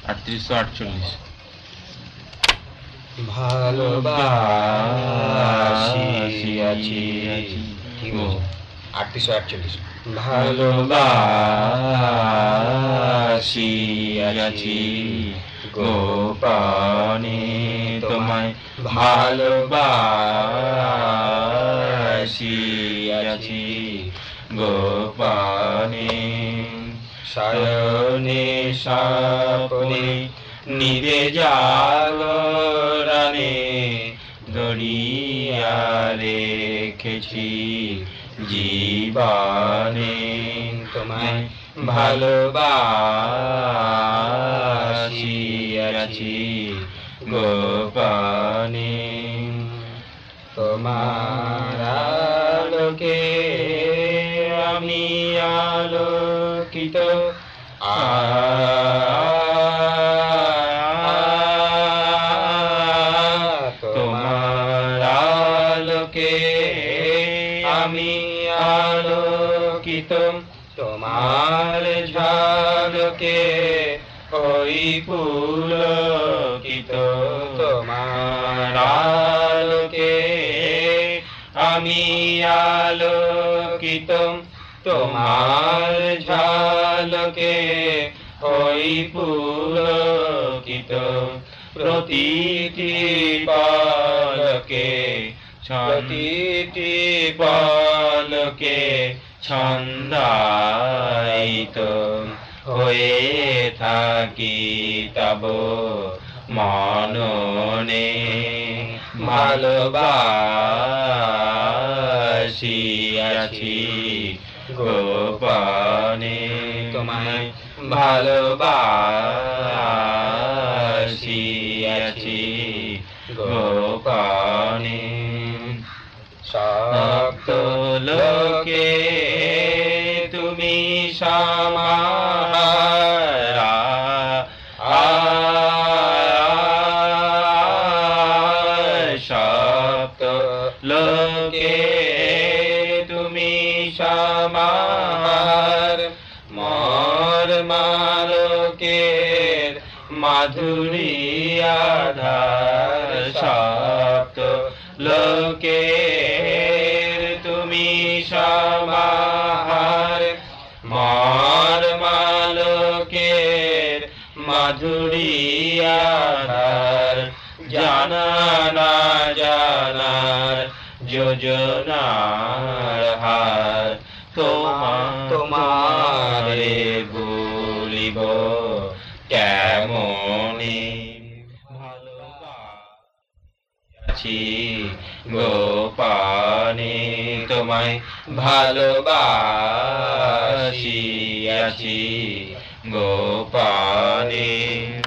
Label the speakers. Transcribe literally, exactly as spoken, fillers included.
Speaker 1: আটত্রিশশো আটচল্লিশ।
Speaker 2: ভালোবাসিয়াছি কি বলছো? আটত্রিশশো আটচল্লিশ। ভালোবাসিয়াছি গোপনে তোমায়, ভালোবাসিয়াছি গোপনে। শয়নে স্বপ্নে নিদে জাগরণে ধরিয়া রেখেছি জীবনে তোমায়, ভালোবাসিয়াছি গোপনে। তোমার আলোকে আমি আলোকিত, তোমার আলোকে আমি আলোকিত, তোমার ঝলকে ওই পুলকিত। তোমার আলোকে আমি আলোকিত, তোমার ঝলকে ওই পুলকিত। প্রতিটি পলকে প্রতিটি পলকে ছন্দায়িত হয়ে থাকি তব মননে। ভালোবাসিয়াছি গোপনে তোমায়, ভালোবাসিয়াছি গোপনে। সপ্ত লোকে তুমি সমাহারা, সপ্ত লোকে তুমি সমাহার। মোর মালকের মাধুরী আধার, সপ্ত লোকে তুমি সমাহার। মোর মালকের মাধুরী আধার, জানা না জানার যোজনার হার। তোমার তোমারে বলিব কেমনে, ভালোবাসিয়াছি গোপনে তোমায়, ভালোবাসিয়াছি গোপনে।